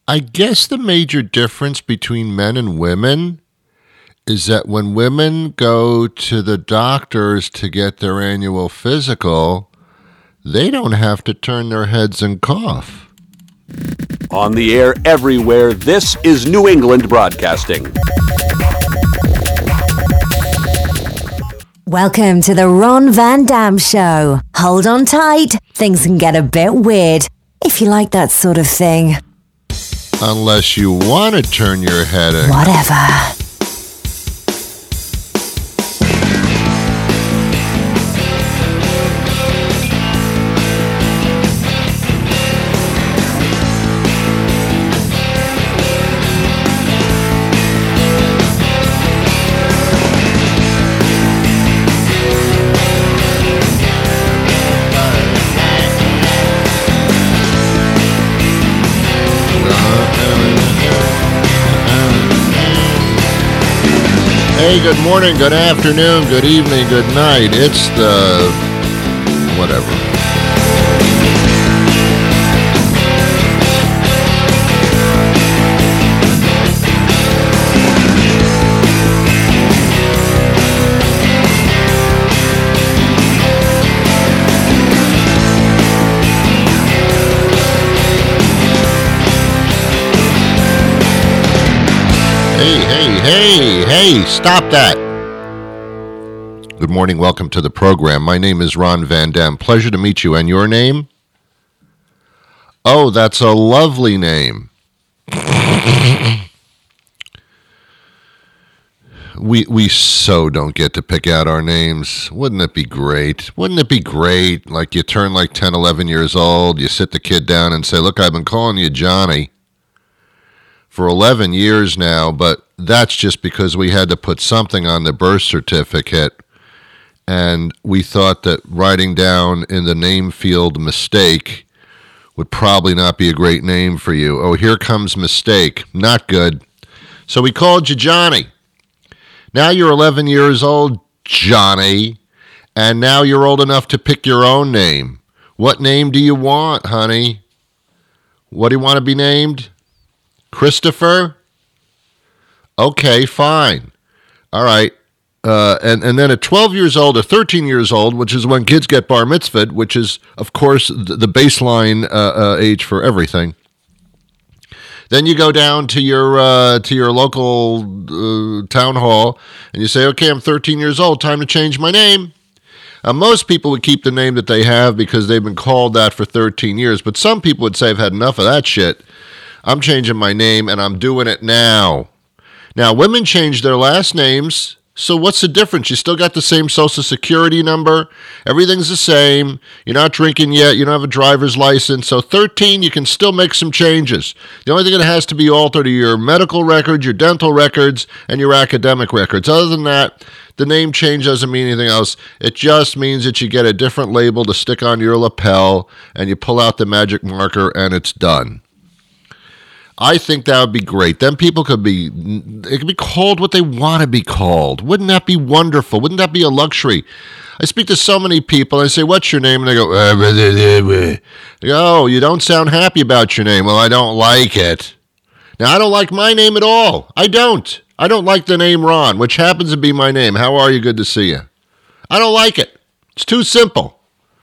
I guess the major difference between men and women is that when women go to the doctors to get their annual physical, they don't have to turn their heads and cough. On the air everywhere, this is New England Broadcasting. Welcome to the Ron Van Dam Show. Hold on tight. Things can get a bit weird, if you like that sort of thing. Unless you want to turn your head and... Whatever. Hey, good morning, good afternoon, good evening, good night. It's the... whatever. Hey, stop that. Good morning, welcome to the program. My name is Ron Van Dam. Pleasure to meet you. And your name? Oh, that's a lovely name. We so don't get to pick out our names. Wouldn't it be great? Wouldn't it be great? Like you turn like 10, 11 years old, you sit the kid down and say, look, I've been calling you Johnny for 11 years now, but that's just because we had to put something on the birth certificate, and we thought that writing down in the name field mistake would probably not be a great name for you. Oh, here comes mistake. Not good. So we called you Johnny. Now you're 11 years old, Johnny, and now you're old enough to pick your own name. What name do you want, honey? What do you want to be named? Christopher? Okay, fine. All right. And then at 12 years old or 13 years old, which is when kids get bar mitzvahed, which is, of course, the baseline age for everything. Then you go down to your local town hall and you say, okay, I'm 13 years old, time to change my name. Most people would keep the name that they have because they've been called that for 13 years, but some people would say, I've had enough of that shit. I'm changing my name, and I'm doing it now. Now, women change their last names, so what's the difference? You still got the same Social Security number. Everything's the same. You're not drinking yet. You don't have a driver's license. So 13, you can still make some changes. The only thing that has to be altered are your medical records, your dental records, and your academic records. Other than that, the name change doesn't mean anything else. It just means that you get a different label to stick on your lapel, and you pull out the magic marker, and it's done. I think that would be great. Then people could be called what they want to be called. Wouldn't that be wonderful? Wouldn't that be a luxury? I speak to so many people. I say, what's your name? And they go, oh, you don't sound happy about your name. Well, I don't like it. Now, I don't like my name at all. I don't. I don't like the name Ron, which happens to be my name. How are you? Good to see you. I don't like it. It's too simple.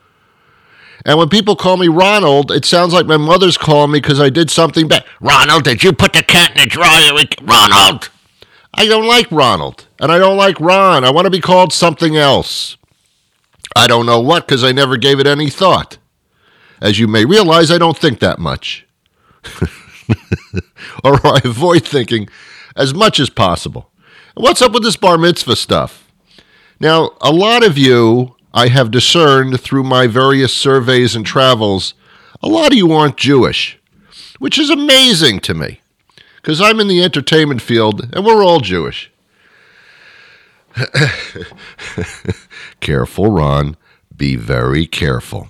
And when people call me Ronald, it sounds like my mother's calling me because I did something bad. Ronald, did you put the cat in the dryer? Ronald! I don't like Ronald, and I don't like Ron. I want to be called something else. I don't know what, because I never gave it any thought. As you may realize, I don't think that much. Or I avoid thinking as much as possible. What's up with this bar mitzvah stuff? Now, a lot of you, I have discerned through my various surveys and travels, a lot of you aren't Jewish, which is amazing to me, because I'm in the entertainment field, and we're all Jewish. Careful, Ron. Be very careful.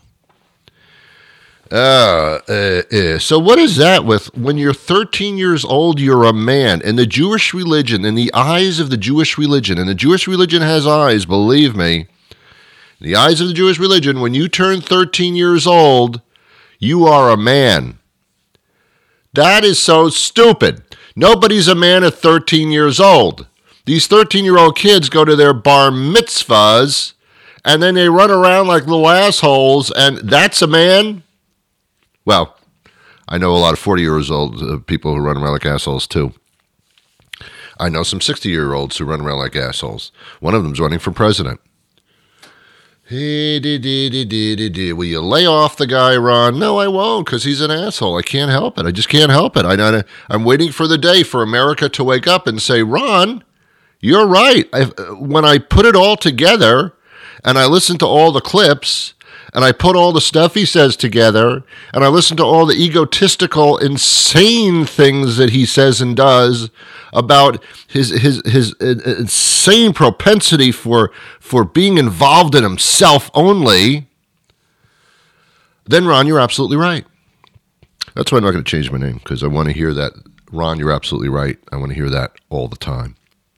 So what is that with when you're 13 years old, you're a man? In the Jewish religion, in the eyes of the Jewish religion, and the Jewish religion has eyes, believe me, in the eyes of the Jewish religion, when you turn 13 years old, you are a man. That is so stupid. Nobody's a man at 13 years old. These 13-year-old kids go to their bar mitzvahs, and then they run around like little assholes, and that's a man? Well, I know a lot of 40-year-old people who run around like assholes, too. I know some 60-year-olds who run around like assholes. One of them's running for president. Will you lay off the guy, Ron? No, I won't, because he's an asshole. I can't help it. I just can't help it. I'm waiting for the day for America to wake up and say, Ron, you're right. When I put it all together and I listen to all the clips and I put all the stuff he says together and I listen to all the egotistical, insane things that he says and does about his insane propensity for being involved in himself only, then Ron, you're absolutely right. That's why I'm not going to change my name, because I want to hear that. Ron, you're absolutely right. I want to hear that all the time.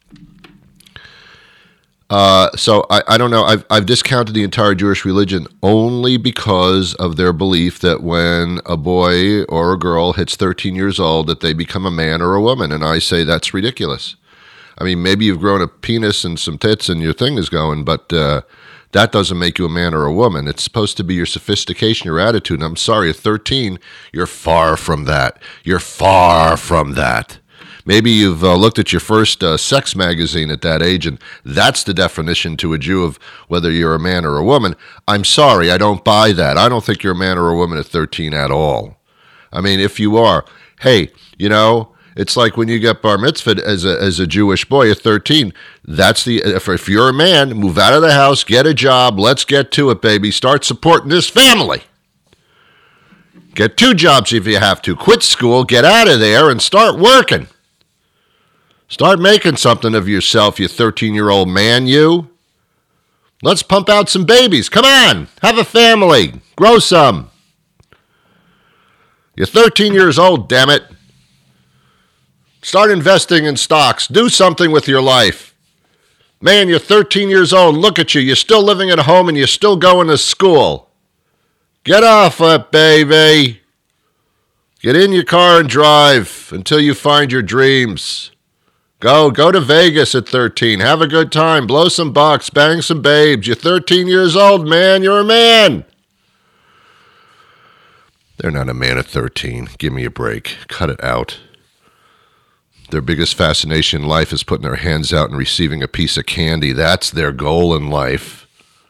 So I don't know. I've discounted the entire Jewish religion only because of their belief that when a boy or a girl hits 13 years old, that they become a man or a woman. And I say that's ridiculous. I mean, maybe you've grown a penis and some tits and your thing is going, but that doesn't make you a man or a woman. It's supposed to be your sophistication, your attitude. And I'm sorry, at 13, you're far from that. You're far from that. Maybe you've looked at your first sex magazine at that age, and that's the definition to a Jew of whether you're a man or a woman. I'm sorry, I don't buy that. I don't think you're a man or a woman at 13 at all. I mean, if you are, hey, you know, it's like when you get bar mitzvah as a Jewish boy at 13. That's if you're a man, move out of the house, get a job, let's get to it, baby. Start supporting this family. Get 2 jobs if you have to. Quit school, get out of there, and start working. Start making something of yourself, you 13-year-old man, you. Let's pump out some babies. Come on, have a family. Grow some. You're 13 years old, damn it. Start investing in stocks. Do something with your life. Man, you're 13 years old. Look at you. You're still living at home and you're still going to school. Get off it, baby. Get in your car and drive until you find your dreams. Go to Vegas at 13. Have a good time. Blow some bucks. Bang some babes. You're 13 years old, man. You're a man. They're not a man at 13. Give me a break. Cut it out. Their biggest fascination in life is putting their hands out and receiving a piece of candy. That's their goal in life.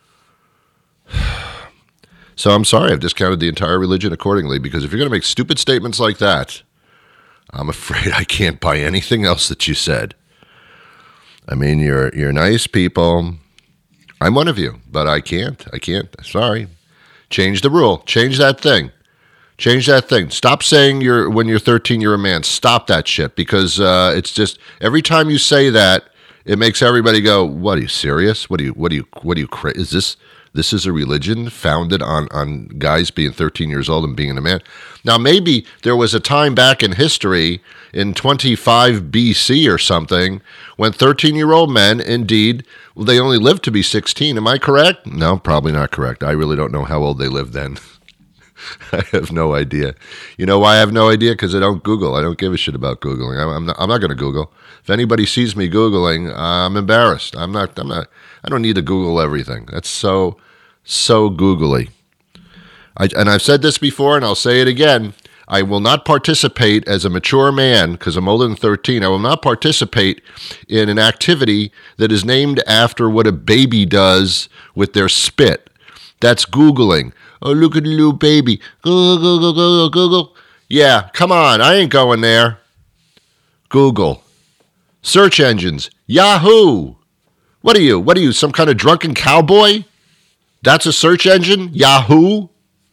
So I'm sorry, I've discounted the entire religion accordingly, because if you're going to make stupid statements like that, I'm afraid I can't buy anything else that you said. I mean, you're nice people. I'm one of you, but I can't. Sorry. Change the rule. Change that thing. Stop saying when you're 13, you're a man. Stop that shit, because it's just every time you say that, it makes everybody go, "What, are you serious? What are you crazy? This is a religion founded on guys being 13 years old and being a man." Now, maybe there was a time back in history in 25 BC or something when 13-year-old men, indeed, they only lived to be 16. Am I correct? No, probably not correct. I really don't know how old they lived then. I have no idea. You know why I have no idea? Because I don't Google. I don't give a shit about Googling. I'm not going to Google. If anybody sees me Googling, I'm embarrassed. I don't need to Google everything. That's so googly. And I've said this before, and I'll say it again. I will not participate as a mature man, because I'm older than 13. I will not participate in an activity that is named after what a baby does with their spit. That's Googling. Oh, look at the little baby. Google. Yeah, come on. I ain't going there. Google. Search engines. Yahoo. What are you, some kind of drunken cowboy? That's a search engine? Yahoo?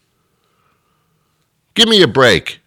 Give me a break.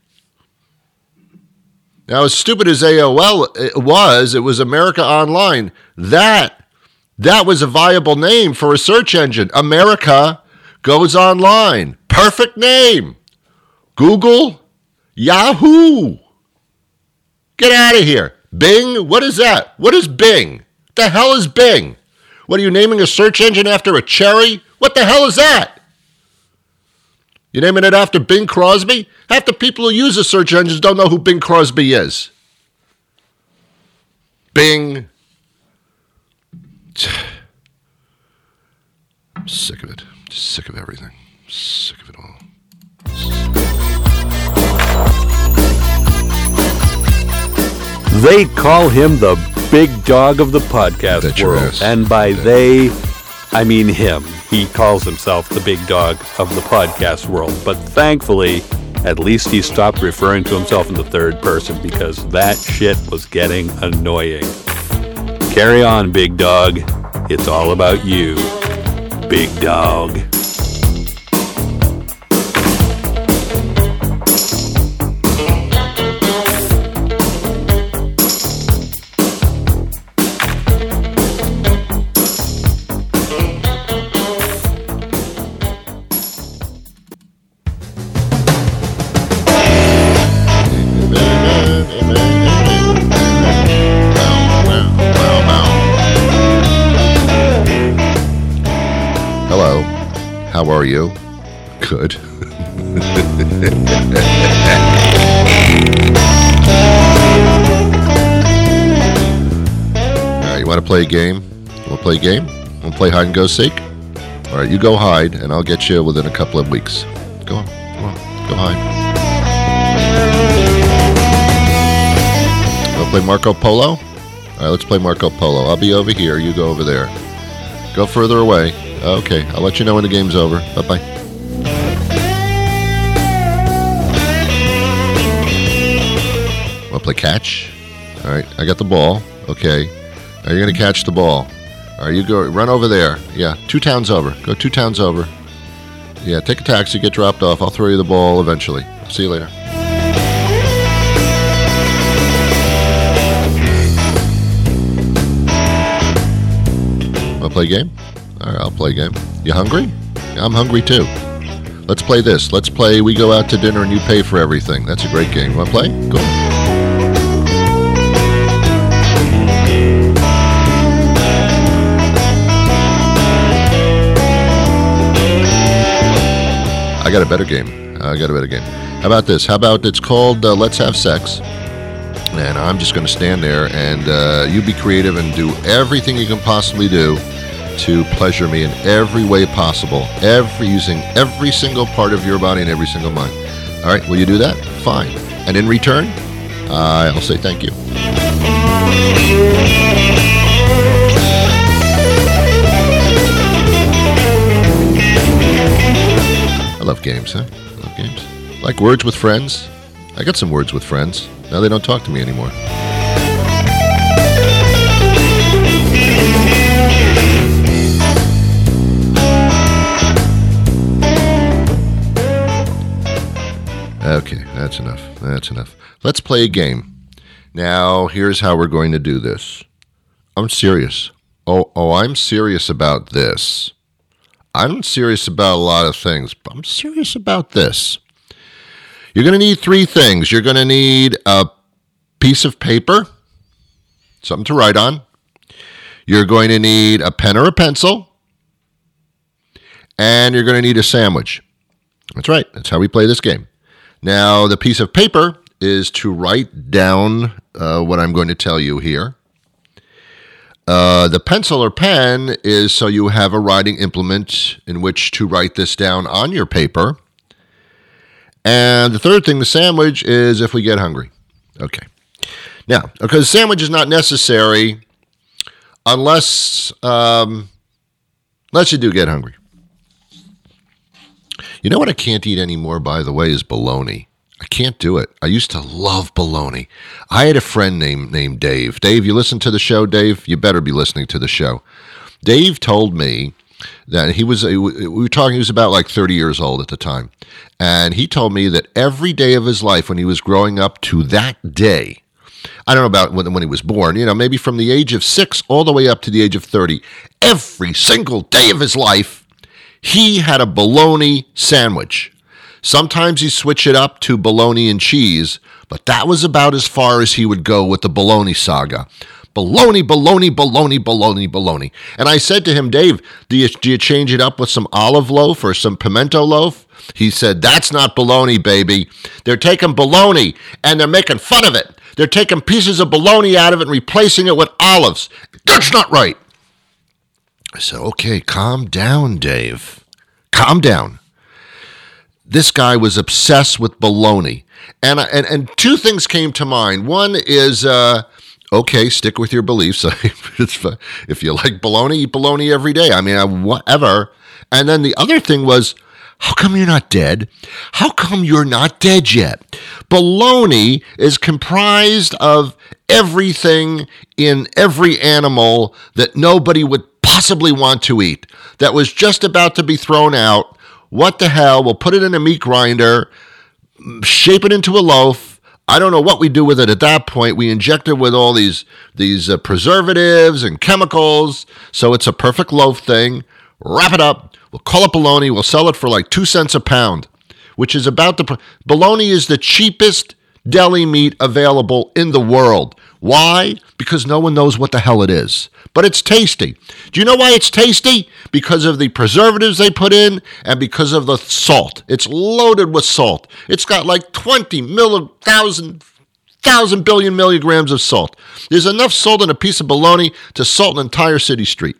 Now, as stupid as AOL it was America Online. That was a viable name for a search engine. America Goes Online. Perfect name. Google. Yahoo. Get out of here. Bing? What is that? What is Bing? The hell is Bing? What, are you naming a search engine after a cherry? What the hell is that? You naming it after Bing Crosby? Half the people who use the search engines don't know who Bing Crosby is. Bing. I'm sick of it. Sick of everything. Sick of it all. They call him the big dog of the podcast Bet your world. ass. And by they, I mean him. He calls himself the big dog of the podcast world. But thankfully, at least he stopped referring to himself in the third person because that shit was getting annoying. Carry on, big dog. It's all about you, big dog. Hello. How are you? Good. All right, you want to play a game? You want to play a game? Want to play hide and go seek? All right, you go hide, and I'll get you within a couple of weeks. Go on, go hide. Want to play Marco Polo? All right, let's play Marco Polo. I'll be over here. You go over there. Go further away. Okay, I'll let you know when the game's over. Bye-bye. Want to play catch? All right, I got the ball. Okay. Now you're going to catch the ball. All right, you go run over there. Yeah, 2 towns over. Go 2 towns over. Yeah, take a taxi, get dropped off. I'll throw you the ball eventually. See you later. Want to play a game? All right, I'll play a game. You hungry? Yeah, I'm hungry too. Let's play this. Let's play we go out to dinner and you pay for everything. That's a great game. Want to play? Go. I got a better game. How about this? How about it's called Let's Have Sex. And I'm just going to stand there and you be creative and do everything you can possibly do to pleasure me in every way possible, using every single part of your body and every single mind. All right, will you do that? Fine. And in return, I'll say thank you. I love games, huh? I love games. Like Words with Friends? I got some Words with Friends. Now they don't talk to me anymore. Okay, that's enough. Let's play a game. Now, here's how we're going to do this. I'm serious. Oh, I'm serious about this. I'm serious about a lot of things, but I'm serious about this. You're going to need 3 things. You're going to need a piece of paper, something to write on. You're going to need a pen or a pencil. And you're going to need a sandwich. That's right. That's how we play this game. Now, the piece of paper is to write down what I'm going to tell you here. The pencil or pen is so you have a writing implement in which to write this down on your paper. And the third thing, the sandwich, is if we get hungry. Okay. Now, because sandwich is not necessary unless you do get hungry. You know what I can't eat anymore, by the way, is bologna. I can't do it. I used to love bologna. I had a friend named Dave. Dave, you listen to the show, Dave? You better be listening to the show. Dave told me that he was about like 30 years old at the time. And he told me that every day of his life when he was growing up to that day, I don't know about when he was born, maybe from the age of 6 all the way up to the age of 30, every single day of his life, he had a bologna sandwich. Sometimes he'd switch it up to bologna and cheese, but that was about as far as he would go with the bologna saga. Baloney, baloney, baloney, baloney, baloney. And I said to him, Dave, do you change it up with some olive loaf or some pimento loaf? He said, that's not baloney, baby. They're taking baloney and they're making fun of it. They're taking pieces of baloney out of it and replacing it with olives. That's not right. I said, okay, calm down, Dave. Calm down. This guy was obsessed with baloney. And two things came to mind. One is, okay, stick with your beliefs. If you like baloney, eat baloney every day. I mean, whatever. And then the other thing was, how come you're not dead? How come you're not dead yet? Baloney is comprised of everything in every animal that nobody would possibly want to eat, that was just about to be thrown out. What the hell? We'll put it in a meat grinder, shape it into a loaf. I don't know what we do with it at that point. We inject it with all these preservatives and chemicals, so it's a perfect loaf thing. Wrap it up. We'll call it bologna. We'll sell it for like 2 cents a pound, which is about bologna is the cheapest deli meat available in the world. Why? Because no one knows what the hell it is. But it's tasty. Do you know why it's tasty? Because of the preservatives they put in and because of the salt. It's loaded with salt. It's got like 1,000 billion milligrams of salt. There's enough salt in a piece of bologna to salt an entire city street.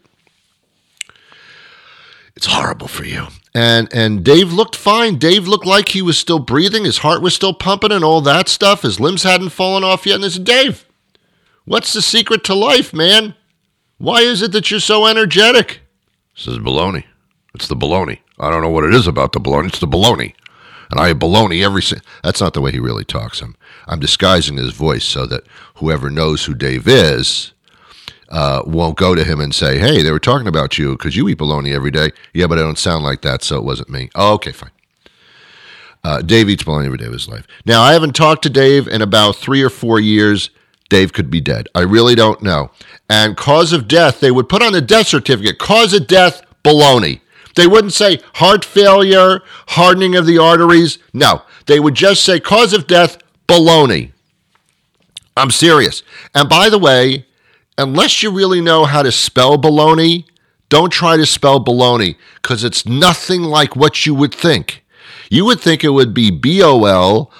It's horrible for you. And Dave looked fine. Dave looked like he was still breathing. His heart was still pumping and all that stuff. His limbs hadn't fallen off yet. And I said, Dave, what's the secret to life, man? Why is it that you're so energetic? He says, baloney. It's the baloney. I don't know what it is about the baloney. It's the baloney. And I have baloney That's not the way he really talks. I'm disguising his voice so that whoever knows who Dave is won't go to him and say, hey, they were talking about you because you eat bologna every day. Yeah, but I don't sound like that, so it wasn't me. Oh, okay, fine. Dave eats bologna every day of his life. Now, I haven't talked to Dave in about 3 or 4 years. Dave could be dead. I really don't know. And cause of death, they would put on the death certificate, cause of death, bologna. They wouldn't say heart failure, hardening of the arteries. No, they would just say cause of death, bologna. I'm serious. And by the way, unless you really know how to spell baloney, don't try to spell baloney because it's nothing like what you would think. You would think it would be Bolonnie,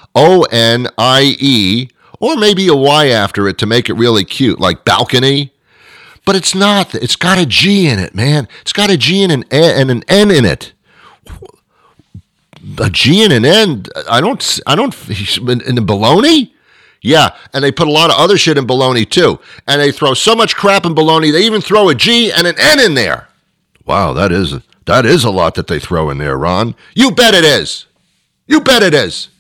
or maybe a Y after it to make it really cute, like balcony. But it's not. It's got a G in it, man. It's got a G and an N in it. A G and an N. I don't. In the baloney? Yeah, and they put a lot of other shit in bologna too. And they throw so much crap in bologna, they even throw a G and an N in there. Wow, that is a lot that they throw in there, Ron. You bet it is. You bet it is.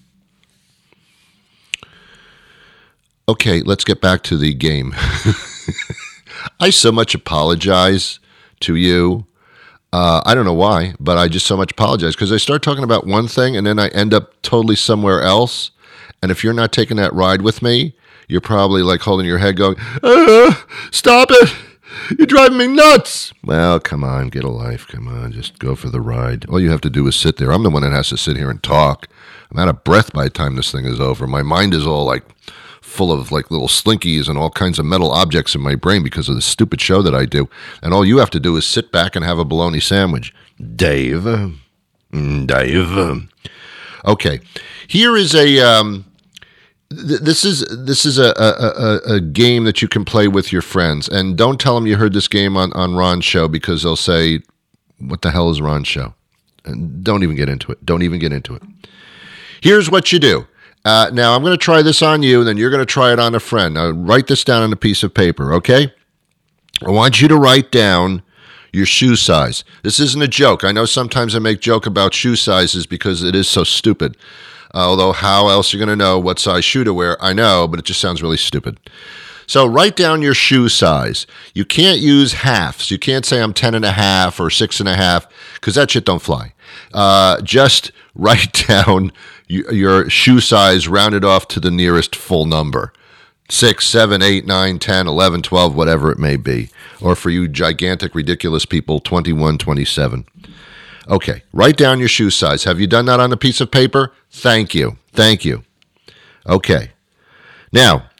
Okay, let's get back to the game. I so much apologize to you. I don't know why, but I just so much apologize because I start talking about one thing and then I end up totally somewhere else. And if you're not taking that ride with me, you're probably like holding your head going, stop it. You're driving me nuts. Well, come on, get a life. Come on, just go for the ride. All you have to do is sit there. I'm the one that has to sit here and talk. I'm out of breath by the time this thing is over. My mind is all like full of like little slinkies and all kinds of metal objects in my brain because of the stupid show that I do. And all you have to do is sit back and have a bologna sandwich. Dave. Okay. Here is a... This is a game that you can play with your friends, and don't tell them you heard this game on Ron's show because they'll say, "What the hell is Ron's show?" And don't even get into it. Don't even get into it. Here's what you do. Now I'm going to try this on you, and then you're going to try it on a friend. Now write this down on a piece of paper, okay? I want you to write down your shoe size. This isn't a joke. I know sometimes I make joke about shoe sizes because it is so stupid. Although how else you're going to know what size shoe to wear, I know, but it just sounds really stupid. So write down your shoe size. You can't use halves. You can't say I'm 10.5 or 6.5 because that shit don't fly. Just write down your shoe size rounded off to the nearest full number. 6, 7, 8, 9, 10, 11, 12, whatever it may be. Or for you gigantic, ridiculous people, 21, 27. Okay, write down your shoe size. Have you done that on a piece of paper? Thank you. Thank you. Okay. Now,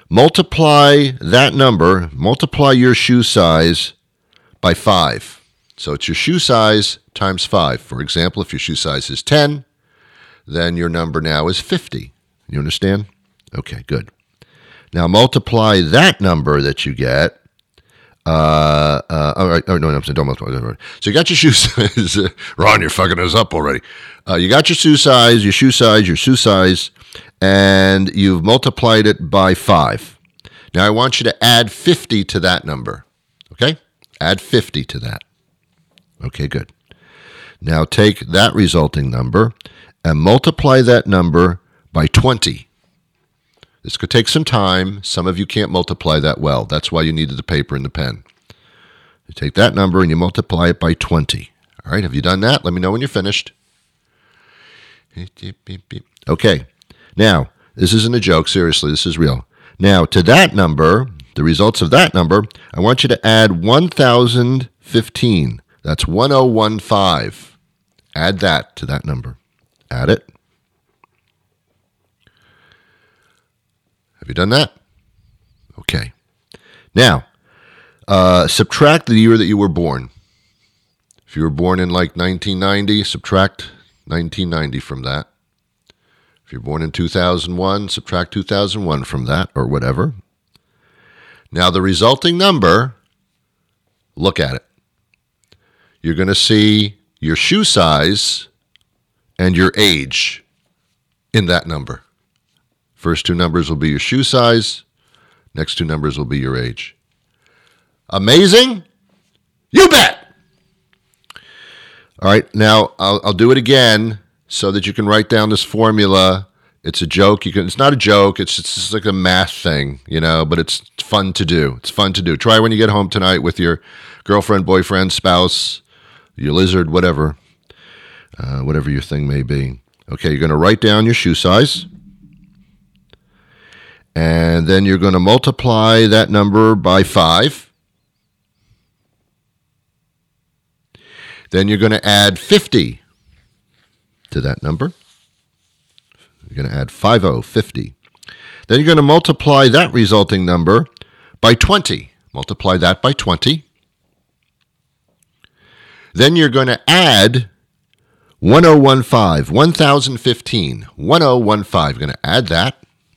multiply that number, multiply your shoe size by 5. So it's your shoe size times 5. For example, if your shoe size is 10, then your number now is 50. You understand? Okay, good. Now multiply that number that you get. All right. Oh, no, don't multiply. So you got your shoe size. Ron, you're fucking us up already. You got your shoe size, and you've multiplied it by 5. Now I want you to add 50 to that number. Okay? Add 50 to that. Okay, good. Now take that resulting number and multiply that number by 20. This could take some time. Some of you can't multiply that well. That's why you needed the paper and the pen. You take that number and you multiply it by 20. All right, have you done that? Let me know when you're finished. Okay, now, this isn't a joke. Seriously, this is real. Now, to that number, the results of that number, I want you to add 1,015. That's 1015. Add that to that number. Add it. Have you done that? Okay. Now, subtract the year that you were born. If you were born in like 1990, subtract 1990 from that. If you're born in 2001, subtract 2001 from that, or whatever. Now, the resulting number, look at it. You're going to see your shoe size and your age in that number. First two numbers will be your shoe size. Next two numbers will be your age. Amazing? You bet! All right, now I'll do it again so that you can write down this formula. It's a joke. It's not a joke. It's just like a math thing, but it's fun to do. It's fun to do. Try when you get home tonight with your girlfriend, boyfriend, spouse, your lizard, whatever your thing may be. Okay, you're going to write down your shoe size. And then you're going to multiply that number by 5. Then you're going to add 50 to that number. You're going to add 50. Then you're going to multiply that resulting number by 20. Multiply that by 20. Then you're going to add 1015, 1015, 1015. You're going to add that.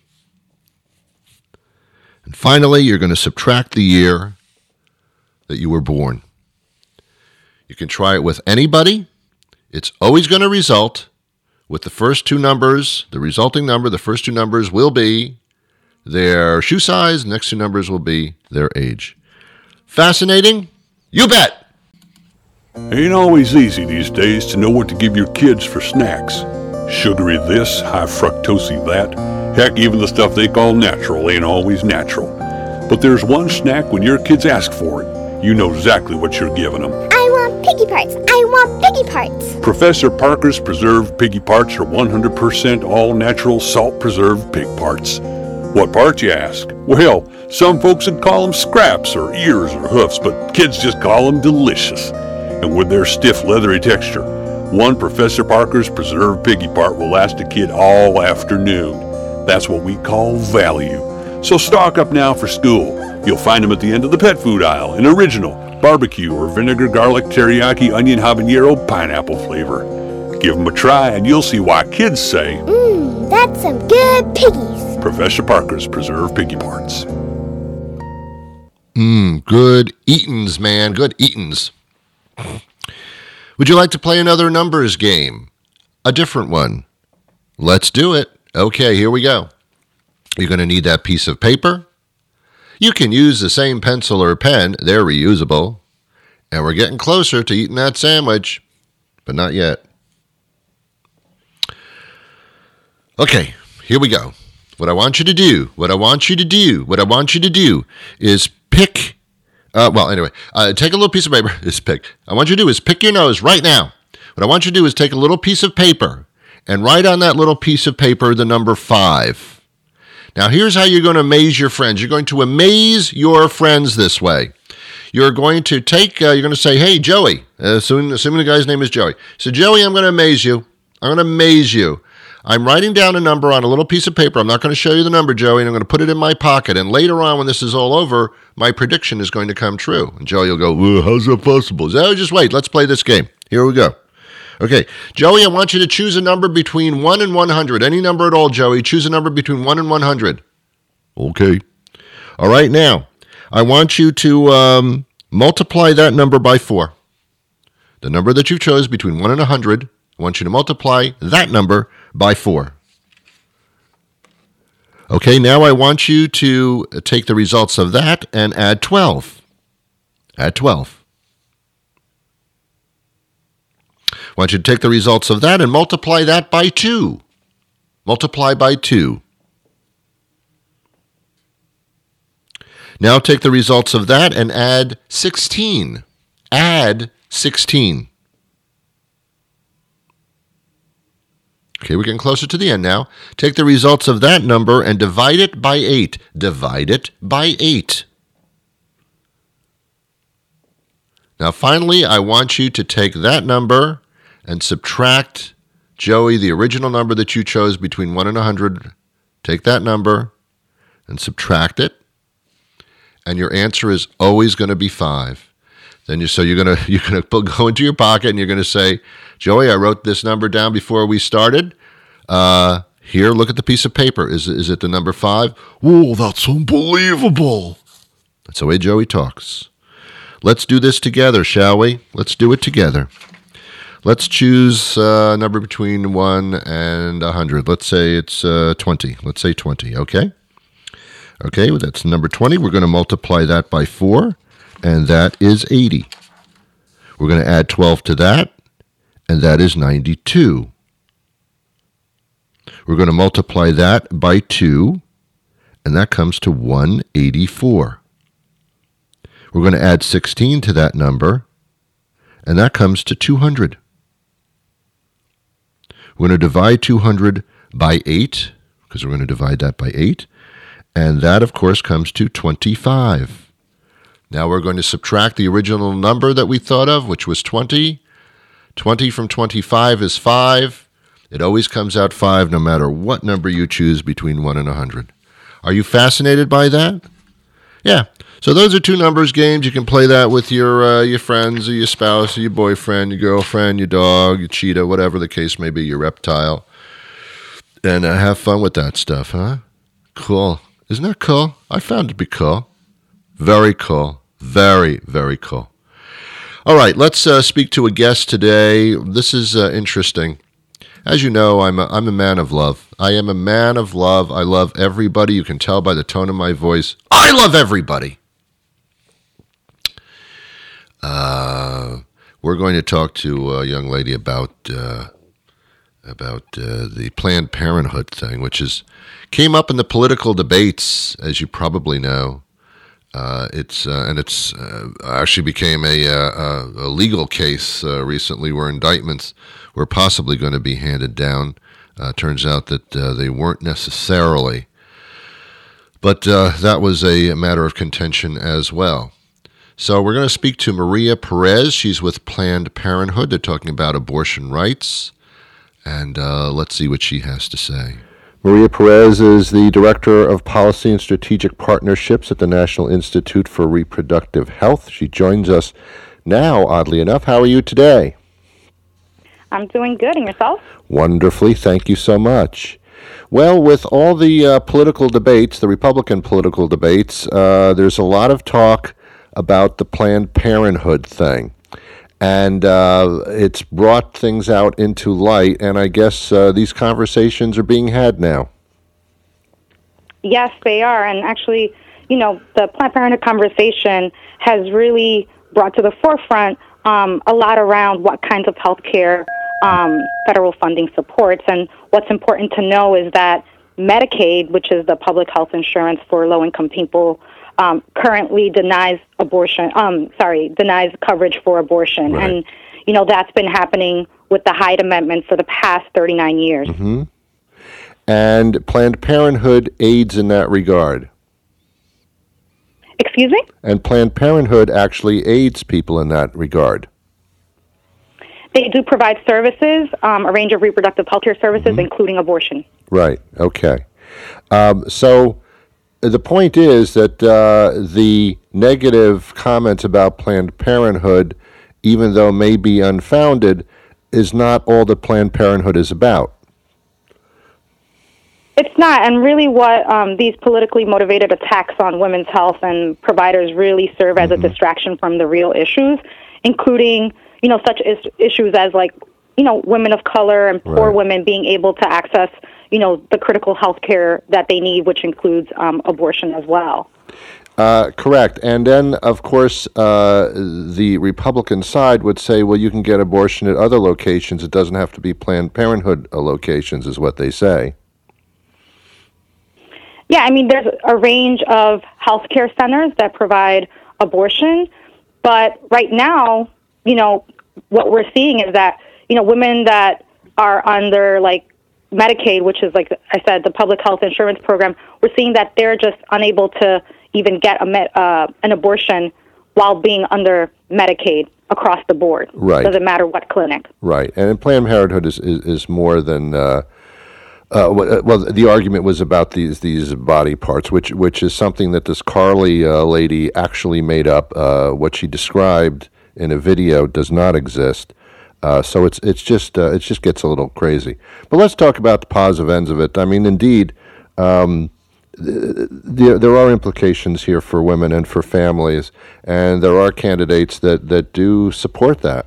And finally, you're going to subtract the year that you were born. You can try it with anybody. It's always going to result with the first two numbers, the resulting number, the first two numbers will be their shoe size, the next two numbers will be their age. Fascinating? You bet! Ain't always easy these days to know what to give your kids for snacks. Sugary this, high fructosey that. Heck, even the stuff they call natural ain't always natural. But there's one snack when your kids ask for it, you know exactly what you're giving them. I want piggy parts. I want piggy parts. Professor Parker's preserved piggy parts are 100% all-natural salt-preserved pig parts. What parts, you ask? Well, some folks would call them scraps or ears or hoofs, but kids just call them delicious. And with their stiff, leathery texture, one Professor Parker's preserved piggy part will last a kid all afternoon. That's what we call value. So stock up now for school. You'll find them at the end of the pet food aisle in original, barbecue, or vinegar, garlic, teriyaki, onion, habanero, pineapple flavor. Give them a try and you'll see why kids say, That's some good piggies. Professor Parker's preserved piggy parts. Good eatins, man. Good eatins. Would you like to play another numbers game? A different one? Let's do it. Okay, here we go. You're going to need that piece of paper. You can use the same pencil or pen. They're reusable. And we're getting closer to eating that sandwich, but not yet. Okay, here we go. What I want you to do is pick, take a little piece of paper. I want you to do is pick your nose right now. What I want you to do is take a little piece of paper and write on that little piece of paper the number 5. Now, here's how you're going to amaze your friends. You're going to amaze your friends this way. You're going to you're going to say, hey, Joey, assuming the guy's name is Joey. So, Joey, I'm going to amaze you. I'm writing down a number on a little piece of paper. I'm not going to show you the number, Joey, and I'm going to put it in my pocket. And later on, when this is all over, my prediction is going to come true. And Joey will go, well, how's that possible? So just wait. Let's play this game. Here we go. Okay, Joey, I want you to choose a number between 1 and 100. Any number at all, Joey. Choose a number between 1 and 100. Okay. All right, now, I want you to multiply that number by 4. The number that you chose between 1 and 100, I want you to multiply that number by 4. Okay, now I want you to take the results of that and add 12. Add 12. I want you to take the results of that and multiply that by 2. Multiply by 2. Now take the results of that and add 16. Add 16. Okay, we're getting closer to the end now. Take the results of that number and divide it by 8. Divide it by 8. Now, finally, I want you to take that number and subtract, Joey, the original number that you chose between 1 and 100. Take that number and subtract it, and your answer is always going to be 5. Then you're gonna go into your pocket and you're gonna say, Joey, I wrote this number down before we started. Here, look at the piece of paper. Is it the number 5? Whoa, that's unbelievable. That's the way Joey talks. Let's do this together, shall we? Let's do it together. Let's choose a number between 1 and 100. Let's say it's 20. Let's say 20, okay? Okay, well, that's number 20. We're going to multiply that by 4. And that is 80. We're going to add 12 to that, and that is 92. We're going to multiply that by 2, and that comes to 184. We're going to add 16 to that number, and that comes to 200. We're going to divide 200 by 8, because we're going to divide that by 8, and that, of course, comes to 25. Now we're going to subtract the original number that we thought of, which was 20. 20 from 25 is 5. It always comes out 5 no matter what number you choose between 1 and 100. Are you fascinated by that? Yeah. So those are 2 numbers games. You can play that with your friends or your spouse or your boyfriend, your girlfriend, your dog, your cheetah, whatever the case may be, your reptile. And have fun with that stuff, huh? Cool. Isn't that cool? I found it to be cool. Very cool. Very, very cool. All right, let's speak to a guest today. This is interesting. As you know, I'm a man of love. I am a man of love. I love everybody. You can tell by the tone of my voice. I love everybody. We're going to talk to a young lady about the Planned Parenthood thing, which came up in the political debates, as you probably know. It's actually became a legal case recently where indictments were possibly going to be handed down. Turns out that they weren't necessarily. But that was a matter of contention as well. So we're going to speak to Maria Perez. She's with Planned Parenthood. They're talking about abortion rights. And let's see what she has to say. Maria Perez is the Director of Policy and Strategic Partnerships at the National Institute for Reproductive Health. She joins us now, oddly enough. How are you today? I'm doing good. And yourself? Wonderfully. Thank you so much. Well, with all the political debates, the Republican political debates, there's a lot of talk about the Planned Parenthood thing. And it's brought things out into light, and I guess these conversations are being had now. Yes, they are. And actually, the Planned Parenthood conversation has really brought to the forefront a lot around what kinds of health care federal funding supports. And what's important to know is that Medicaid, which is the public health insurance for low-income people, currently denies coverage for abortion. Right. And, that's been happening with the Hyde Amendment for the past 39 years. Mm-hmm. And Planned Parenthood aids in that regard. Excuse me? And Planned Parenthood actually aids people in that regard. They do provide services, a range of reproductive health care services, including abortion. Right. Okay. So the point is that the negative comments about Planned Parenthood, even though may be unfounded, is not all that Planned Parenthood is about. It's not, and really what these politically motivated attacks on women's health and providers really serve as a distraction from the real issues, including, such issues as women of color and poor women being able to access, the critical health care that they need, which includes abortion as well. Correct. And then, of course, the Republican side would say, well, you can get abortion at other locations. It doesn't have to be Planned Parenthood locations, is what they say. Yeah, there's a range of healthcare centers that provide abortion, but right now, what we're seeing is that, women that are under, Medicaid, which is, like I said, the public health insurance program, we're seeing that they're just unable to even get an abortion while being under Medicaid across the board. Right. Doesn't matter what clinic. Right. And Planned Parenthood is more than... the argument was about these body parts, which is something that this Carly lady actually made up. What she described in a video does not exist. So it just gets a little crazy. But let's talk about the positive ends of it. Indeed, there are implications here for women and for families, and there are candidates that do support that.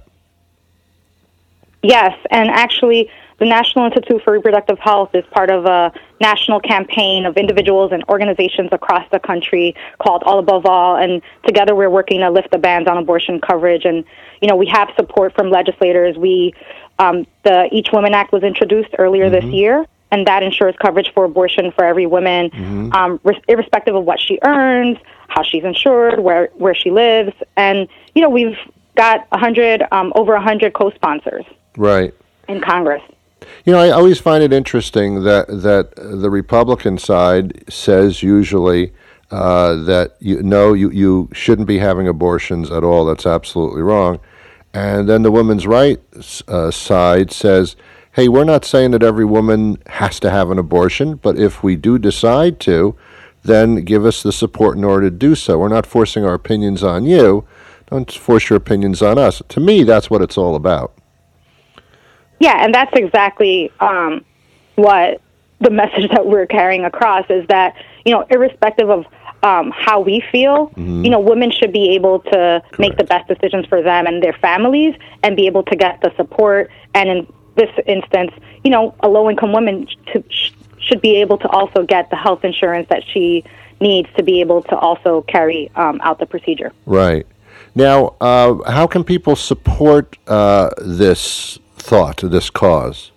Yes, and actually, the National Institute for Reproductive Health is part of a national campaign of individuals and organizations across the country called All Above All, and together we're working to lift the bans on abortion coverage. And, we have support from legislators. The Each Woman Act was introduced earlier this year, and that ensures coverage for abortion for every woman, irrespective of what she earns, how she's insured, where she lives. And, we've got over 100 co-sponsors. Right. In Congress. I always find it interesting that the Republican side says usually that you shouldn't be having abortions at all. That's absolutely wrong. And then the women's rights side says, hey, we're not saying that every woman has to have an abortion, but if we do decide to, then give us the support in order to do so. We're not forcing our opinions on you. Don't force your opinions on us. To me, that's what it's all about. Yeah, and that's exactly what the message that we're carrying across is that, irrespective of how we feel, women should be able to make the best decisions for them and their families and be able to get the support. And in this instance, a low-income woman should be able to also get the health insurance that she needs to be able to also carry out the procedure. Right. Now, how can people support this thought, this cause?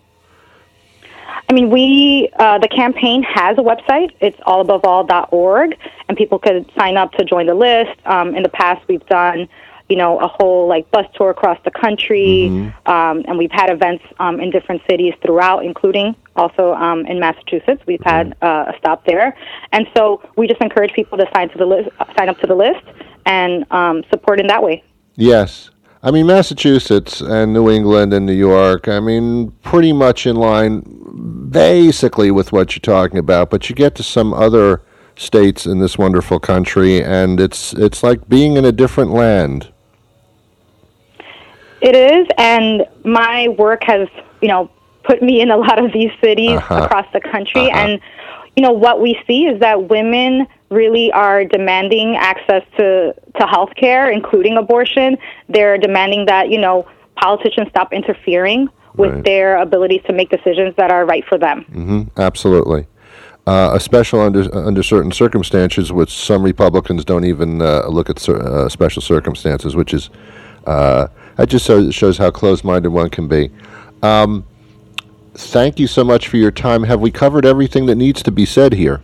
The campaign has a website. It's allabovall.org, and people could sign up to join the list. In the past, we've done, a whole bus tour across the country, and we've had events in different cities throughout, including also in Massachusetts. We've had a stop there, and so we just encourage people to sign up to the list, and support in that way. Yes. Massachusetts and New England and New York, pretty much in line basically with what you're talking about, but you get to some other states in this wonderful country, and it's like being in a different land. It is, and my work has, put me in a lot of these cities across the country, and, what we see is that women really are demanding access to health care, including abortion. They're demanding that, politicians stop interfering with their abilities to make decisions that are right for them. Absolutely. Especially under certain circumstances, which some Republicans don't even look at special circumstances, which is, that just shows how closed-minded one can be. Thank you so much for your time. Have we covered everything that needs to be said here?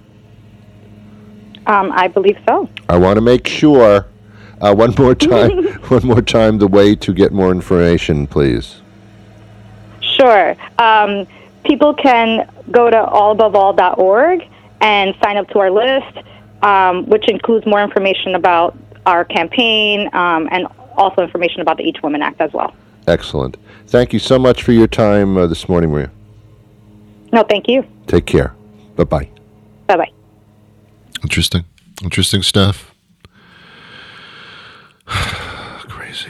I believe so. I want to make sure one more time, the way to get more information, please. Sure. People can go to allabovall.org and sign up to our list, which includes more information about our campaign and also information about the Each Woman Act as well. Excellent. Thank you so much for your time this morning, Maria. No, thank you. Take care. Bye-bye. Bye-bye. Interesting stuff. Crazy.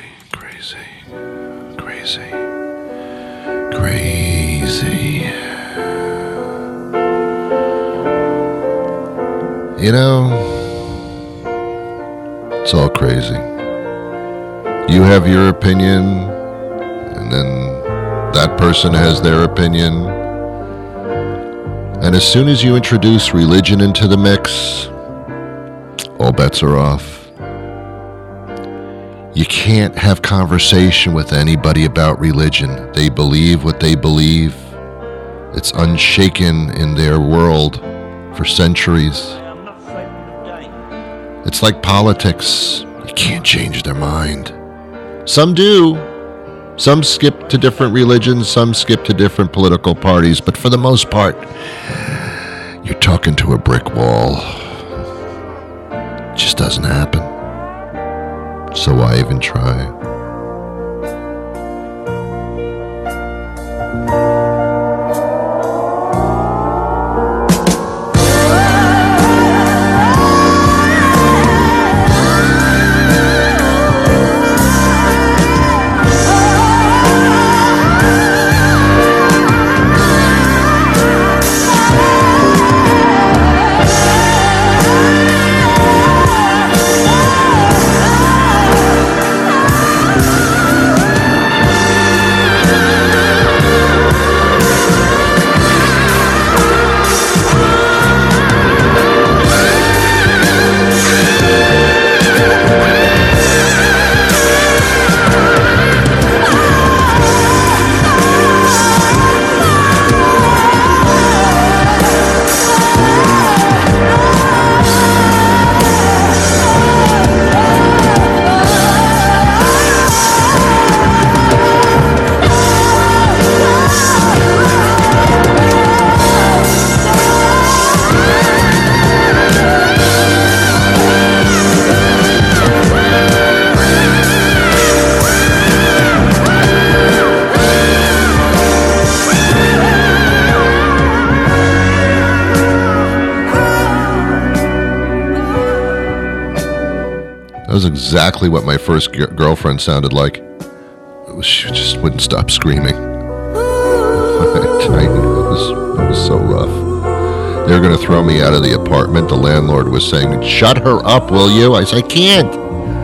You know, it's all crazy. You have your opinion, and then that person has their opinion. And as soon as you introduce religion into the mix, all bets are off. You can't have conversation with anybody about religion. They believe what they believe. It's unshaken in their world for centuries. It's like politics. You can't change their mind. Some do. Some skip to different religions, some skip to different political parties, but for the most part, you're talking to a brick wall. It just doesn't happen. So why even try? That was exactly what my first girlfriend sounded like. She just wouldn't stop screaming. It was so rough. They were going to throw me out of the apartment. The landlord was saying, "Shut her up, will you?" I said, I can't.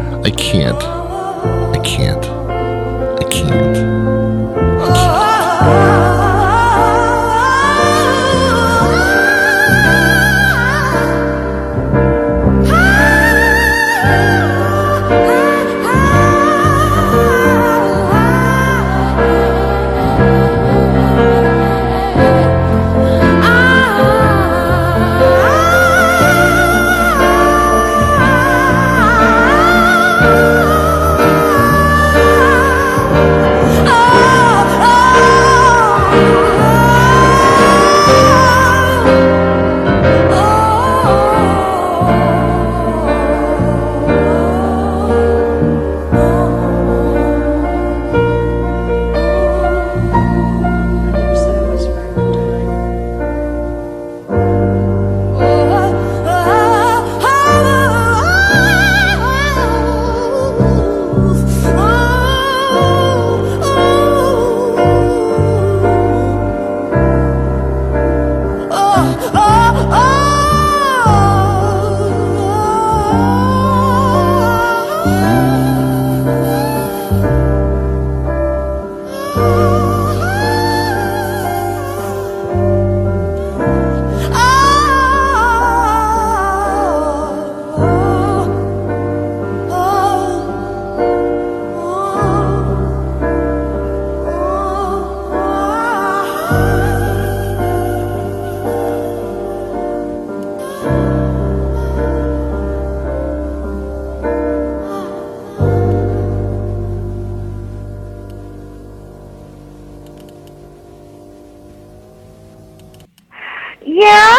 Yeah?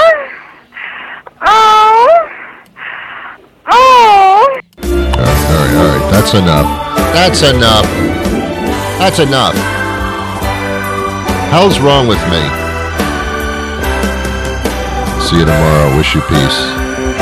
All right. That's enough. That's enough. Hell's wrong with me? See you tomorrow. Wish you peace.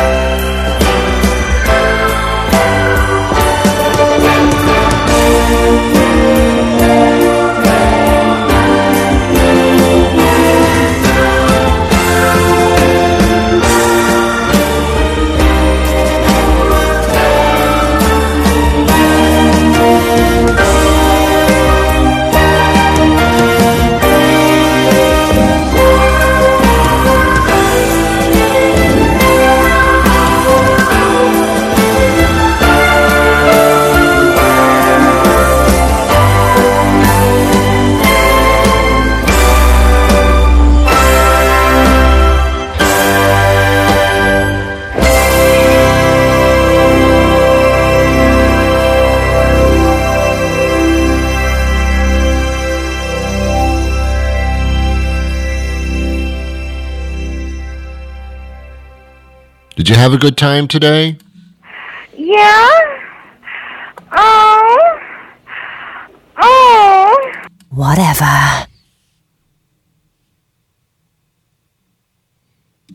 Did you have a good time today? Yeah. Oh. Whatever.